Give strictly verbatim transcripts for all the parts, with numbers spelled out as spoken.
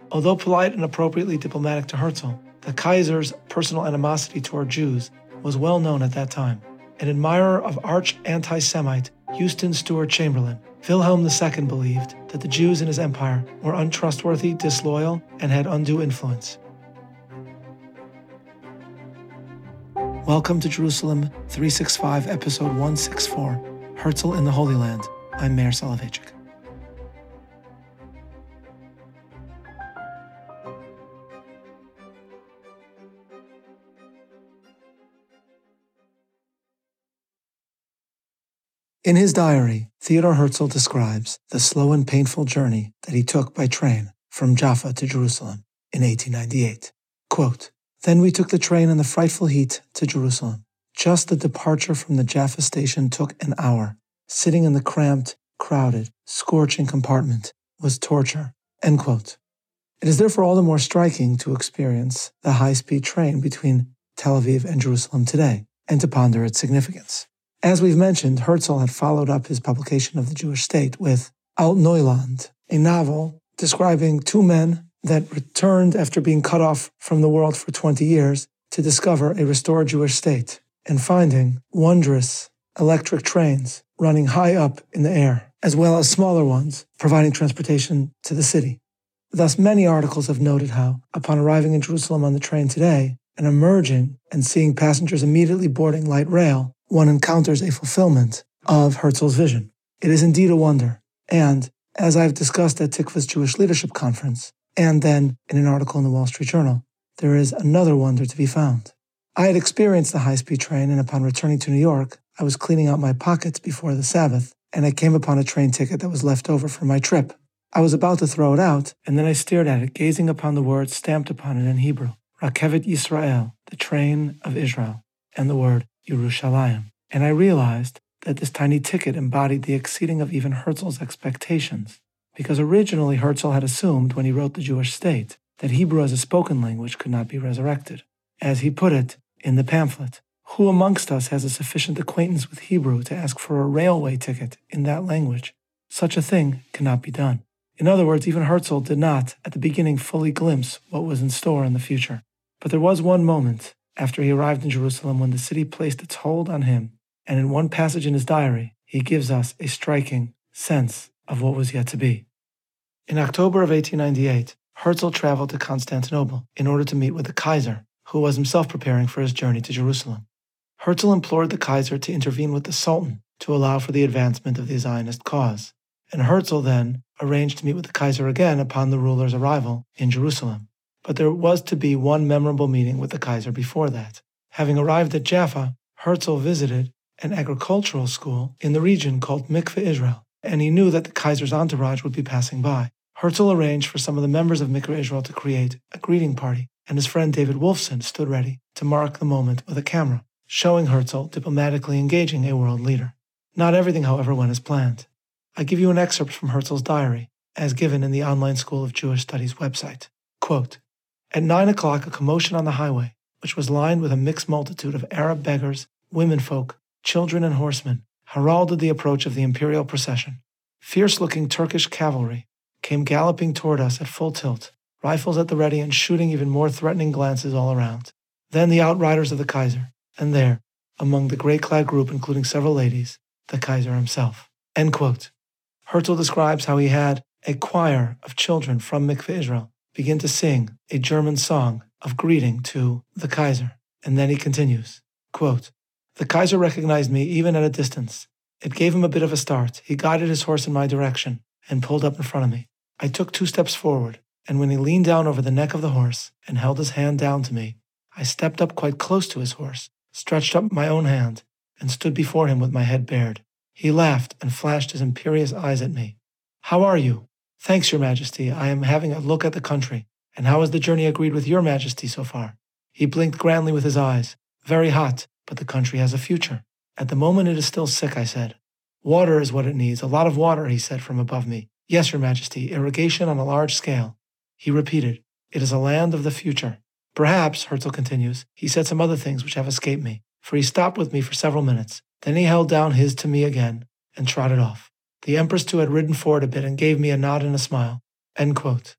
Although polite and appropriately diplomatic to Herzl, the Kaiser's personal animosity toward Jews was well known at that time. An admirer of arch-anti-Semite Houston Stewart Chamberlain, Wilhelm the Second believed that the Jews in his empire were untrustworthy, disloyal, and had undue influence. Welcome to Jerusalem three sixty-five, episode one sixty-four, Herzl in the Holy Land. I'm Meir Soloveichik. In his diary, Theodor Herzl describes the slow and painful journey that he took by train from Jaffa to Jerusalem in eighteen ninety-eight. Quote, "Then we took the train in the frightful heat to Jerusalem. Just the departure from the Jaffa station took an hour. Sitting in the cramped, crowded, scorching compartment was torture." End quote. It is therefore all the more striking to experience the high-speed train between Tel Aviv and Jerusalem today, and to ponder its significance. As we've mentioned, Herzl had followed up his publication of the Jewish State with Alt Neuland, a novel describing two men that returned after being cut off from the world for twenty years to discover a restored Jewish state and finding wondrous electric trains running high up in the air, as well as smaller ones providing transportation to the city. Thus, many articles have noted how, upon arriving in Jerusalem on the train today and emerging and seeing passengers immediately boarding light rail, one encounters a fulfillment of Herzl's vision. It is indeed a wonder, and, as I've discussed at Tikva's Jewish Leadership Conference, and then in an article in the Wall Street Journal, there is another wonder to be found. I had experienced the high-speed train, and upon returning to New York, I was cleaning out my pockets before the Sabbath, and I came upon a train ticket that was left over from my trip. I was about to throw it out, and then I stared at it, gazing upon the words stamped upon it in Hebrew, Rakevet Yisrael, the train of Israel, and the word Yerushalayim. And I realized that this tiny ticket embodied the exceeding of even Herzl's expectations, because originally Herzl had assumed when he wrote the Jewish State that Hebrew as a spoken language could not be resurrected. As he put it in the pamphlet, who amongst us has a sufficient acquaintance with Hebrew to ask for a railway ticket in that language? Such a thing cannot be done. In other words, even Herzl did not, at the beginning, fully glimpse what was in store in the future. But there was one moment after he arrived in Jerusalem when the city placed its hold on him, and in one passage in his diary, he gives us a striking sense of what was yet to be. In October of eighteen ninety-eight, Herzl traveled to Constantinople in order to meet with the Kaiser, who was himself preparing for his journey to Jerusalem. Herzl implored the Kaiser to intervene with the Sultan to allow for the advancement of the Zionist cause, and Herzl then arranged to meet with the Kaiser again upon the ruler's arrival in Jerusalem. But there was to be one memorable meeting with the Kaiser before that. Having arrived at Jaffa, Herzl visited an agricultural school in the region called Mikveh Israel, and he knew that the Kaiser's entourage would be passing by. Herzl arranged for some of the members of Mikveh Israel to create a greeting party, and his friend David Wolfson stood ready to mark the moment with a camera, showing Herzl diplomatically engaging a world leader. Not everything, however, went as planned. I give you an excerpt from Herzl's diary, as given in the Online School of Jewish Studies website. Quote, "At nine o'clock, a commotion on the highway, which was lined with a mixed multitude of Arab beggars, womenfolk, children, and horsemen, heralded the approach of the imperial procession. Fierce-looking Turkish cavalry came galloping toward us at full tilt, rifles at the ready and shooting even more threatening glances all around. Then the outriders of the Kaiser, and there, among the gray-clad group, including several ladies, the Kaiser himself." End quote. Herzl describes how he had a choir of children from Mikveh Israel begin to sing a German song of greeting to the Kaiser, and then he continues, quote, "The Kaiser recognized me even at a distance. It gave him a bit of a start. He guided his horse in my direction and pulled up in front of me. I took two steps forward, and when he leaned down over the neck of the horse and held his hand down to me, I stepped up quite close to his horse, stretched up my own hand, and stood before him with my head bared. He laughed and flashed his imperious eyes at me. 'How are you?' 'Thanks, Your Majesty. I am having a look at the country. And how has the journey agreed with Your Majesty so far?' He blinked grandly with his eyes. 'Very hot, but the country has a future.' 'At the moment it is still sick,' I said. 'Water is what it needs, a lot of water,' he said from above me. 'Yes, Your Majesty, irrigation on a large scale.' He repeated, 'It is a land of the future.' Perhaps," Herzl continues, "he said some other things which have escaped me, for he stopped with me for several minutes. Then he held down his to me again and trotted off. The Empress too had ridden forward a bit and gave me a nod and a smile." End quote.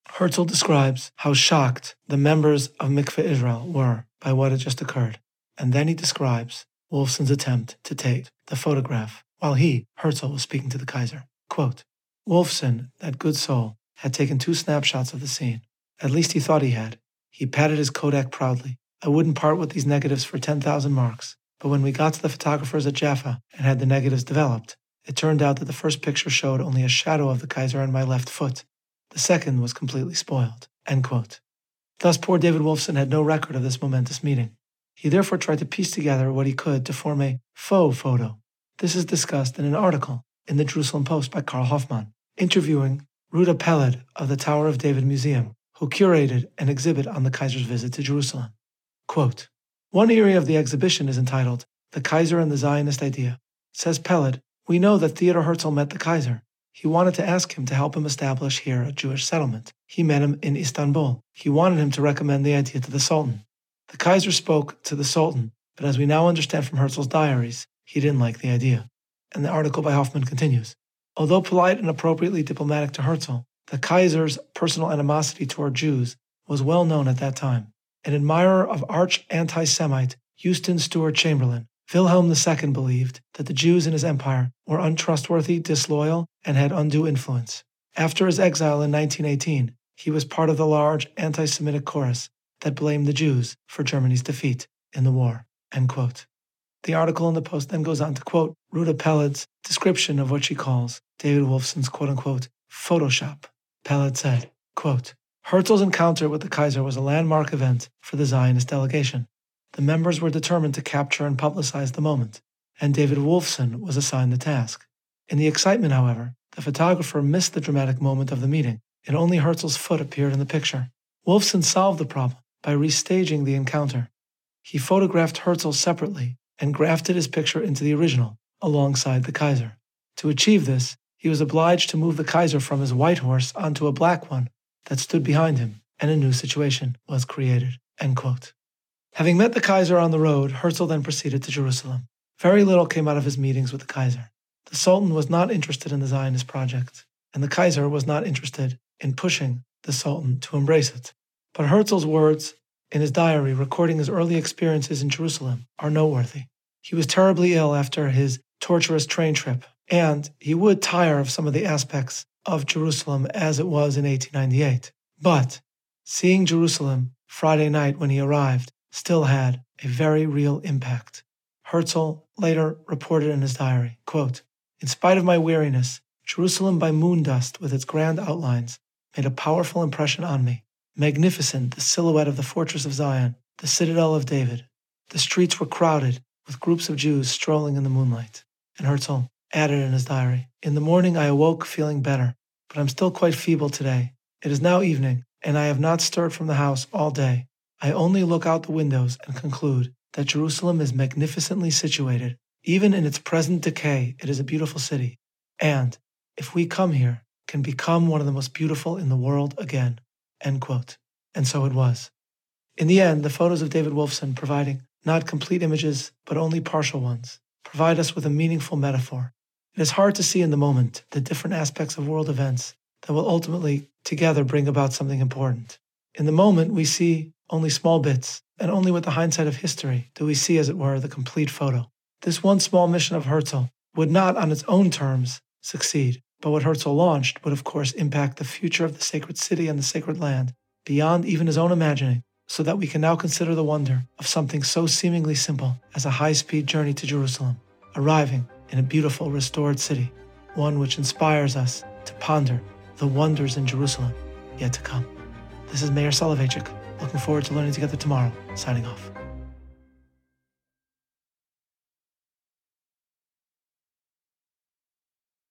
Herzl describes how shocked the members of Mikveh Israel were by what had just occurred, and then he describes Wolfson's attempt to take the photograph while he, Herzl, was speaking to the Kaiser. Quote, Wolfson, that good soul, had taken two snapshots of the scene. At least he thought he had. He patted his Kodak proudly. I wouldn't part with these negatives for ten thousand marks, but when we got to the photographers at Jaffa and had the negatives developed, it turned out that the first picture showed only a shadow of the Kaiser on my left foot. The second was completely spoiled. End quote. Thus, poor David Wolfson had no record of this momentous meeting. He therefore tried to piece together what he could to form a faux photo. This is discussed in an article in the Jerusalem Post by Karl Hoffman, interviewing Ruda Peled of the Tower of David Museum, who curated an exhibit on the Kaiser's visit to Jerusalem. Quote, one area of the exhibition is entitled The Kaiser and the Zionist Idea. Says Peled, we know that Theodor Herzl met the Kaiser. He wanted to ask him to help him establish here a Jewish settlement. He met him in Istanbul. He wanted him to recommend the idea to the Sultan. The Kaiser spoke to the Sultan, but as we now understand from Herzl's diaries, he didn't like the idea. And the article by Hoffman continues, although polite and appropriately diplomatic to Herzl, the Kaiser's personal animosity toward Jews was well known at that time. An admirer of arch-anti-Semite Houston Stewart Chamberlain, Wilhelm the Second believed that the Jews in his empire were untrustworthy, disloyal, and had undue influence. After his exile in nineteen eighteen, he was part of the large anti-Semitic chorus that blamed the Jews for Germany's defeat in the war. End quote. The article in the Post then goes on to quote Ruda Peled's description of what she calls David Wolfson's quote-unquote Photoshop. Peled said, quote, Herzl's encounter with the Kaiser was a landmark event for the Zionist delegation. The members were determined to capture and publicize the moment, and David Wolfson was assigned the task. In the excitement, however, the photographer missed the dramatic moment of the meeting, and only Herzl's foot appeared in the picture. Wolfson solved the problem by restaging the encounter. He photographed Herzl separately and grafted his picture into the original, alongside the Kaiser. To achieve this, he was obliged to move the Kaiser from his white horse onto a black one that stood behind him, and a new situation was created. End quote. Having met the Kaiser on the road, Herzl then proceeded to Jerusalem. Very little came out of his meetings with the Kaiser. The Sultan was not interested in the Zionist project, and the Kaiser was not interested in pushing the Sultan to embrace it. But Herzl's words in his diary recording his early experiences in Jerusalem are noteworthy. He was terribly ill after his torturous train trip, and he would tire of some of the aspects of Jerusalem as it was in eighteen ninety-eight. But seeing Jerusalem Friday night when he arrived still had a very real impact. Herzl later reported in his diary, quote, in spite of my weariness, Jerusalem by moon dust with its grand outlines made a powerful impression on me. Magnificent, the silhouette of the fortress of Zion, the citadel of David. The streets were crowded with groups of Jews strolling in the moonlight. And Herzl added in his diary, in the morning I awoke feeling better, but I'm still quite feeble today. It is now evening, and I have not stirred from the house all day. I only look out the windows and conclude that Jerusalem is magnificently situated. Even in its present decay, it is a beautiful city, and, if we come here, can become one of the most beautiful in the world again. End quote. And so it was. In the end, the photos of David Wolfson, providing not complete images, but only partial ones, provide us with a meaningful metaphor. It is hard to see in the moment the different aspects of world events that will ultimately together bring about something important. In the moment, we see only small bits, and only with the hindsight of history do we see, as it were, the complete photo. This one small mission of Herzl would not, on its own terms, succeed, but what Herzl launched would, of course, impact the future of the sacred city and the sacred land, beyond even his own imagining, so that we can now consider the wonder of something so seemingly simple as a high-speed journey to Jerusalem, arriving in a beautiful, restored city, one which inspires us to ponder the wonders in Jerusalem yet to come. This is Meir Soloveichik, looking forward to learning together tomorrow, signing off.